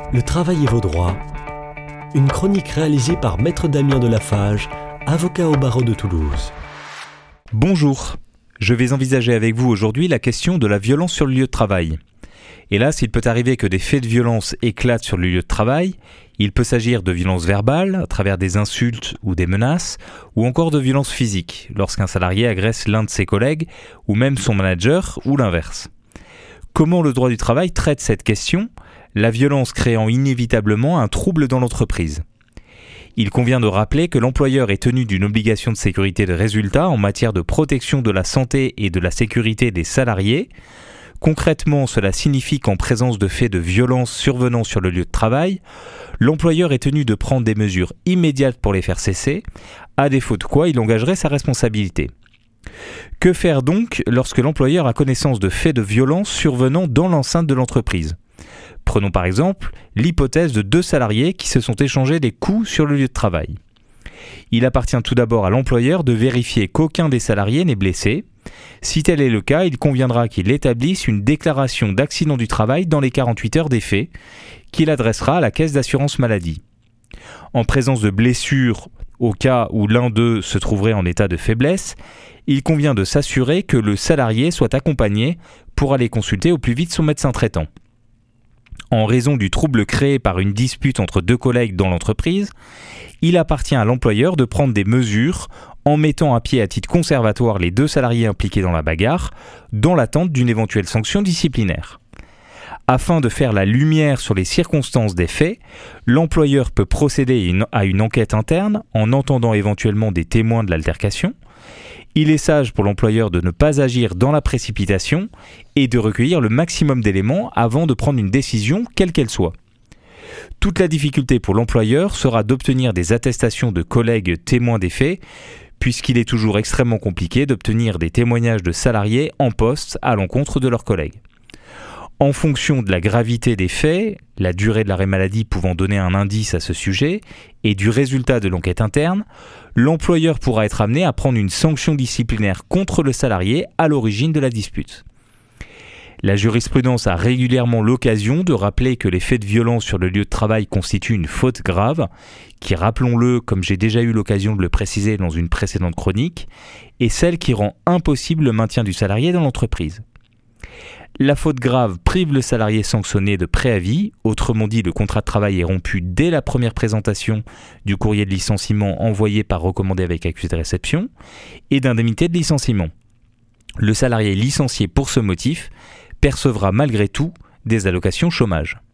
Le travail et vos droits. Une chronique réalisée par Maître Damien Delafage, avocat au barreau de Toulouse. Bonjour, je vais envisager avec vous aujourd'hui la question de la violence sur le lieu de travail. Hélas, il peut arriver que des faits de violence éclatent sur le lieu de travail. Il peut s'agir de violences verbales, à travers des insultes ou des menaces, ou encore de violences physiques, lorsqu'un salarié agresse l'un de ses collègues, ou même son manager, ou l'inverse. Comment le droit du travail traite cette question, la violence créant inévitablement un trouble dans l'entreprise ? Il convient de rappeler que l'employeur est tenu d'une obligation de sécurité de résultat en matière de protection de la santé et de la sécurité des salariés. Concrètement, cela signifie qu'en présence de faits de violence survenant sur le lieu de travail, l'employeur est tenu de prendre des mesures immédiates pour les faire cesser, à défaut de quoi il engagerait sa responsabilité. Que faire donc lorsque l'employeur a connaissance de faits de violence survenant dans l'enceinte de l'entreprise ? Prenons par exemple l'hypothèse de 2 salariés qui se sont échangés des coups sur le lieu de travail. Il appartient tout d'abord à l'employeur de vérifier qu'aucun des salariés n'est blessé. Si tel est le cas, il conviendra qu'il établisse une déclaration d'accident du travail dans les 48 heures des faits, qu'il adressera à la caisse d'assurance maladie. En présence de blessures, au cas où l'un d'eux se trouverait en état de faiblesse, il convient de s'assurer que le salarié soit accompagné pour aller consulter au plus vite son médecin traitant. En raison du trouble créé par une dispute entre 2 collègues dans l'entreprise, il appartient à l'employeur de prendre des mesures en mettant à pied à titre conservatoire les 2 salariés impliqués dans la bagarre, dans l'attente d'une éventuelle sanction disciplinaire. Afin de faire la lumière sur les circonstances des faits, l'employeur peut procéder à une enquête interne en entendant éventuellement des témoins de l'altercation. Il est sage pour l'employeur de ne pas agir dans la précipitation et de recueillir le maximum d'éléments avant de prendre une décision, quelle qu'elle soit. Toute la difficulté pour l'employeur sera d'obtenir des attestations de collègues témoins des faits, puisqu'il est toujours extrêmement compliqué d'obtenir des témoignages de salariés en poste à l'encontre de leurs collègues. En fonction de la gravité des faits, la durée de l'arrêt maladie pouvant donner un indice à ce sujet, et du résultat de l'enquête interne, l'employeur pourra être amené à prendre une sanction disciplinaire contre le salarié à l'origine de la dispute. La jurisprudence a régulièrement l'occasion de rappeler que les faits de violence sur le lieu de travail constituent une faute grave, qui, rappelons-le, comme j'ai déjà eu l'occasion de le préciser dans une précédente chronique, est celle qui rend impossible le maintien du salarié dans l'entreprise. La faute grave prive le salarié sanctionné de préavis, autrement dit le contrat de travail est rompu dès la première présentation du courrier de licenciement envoyé par recommandé avec accusé de réception, et d'indemnité de licenciement. Le salarié licencié pour ce motif percevra malgré tout des allocations chômage.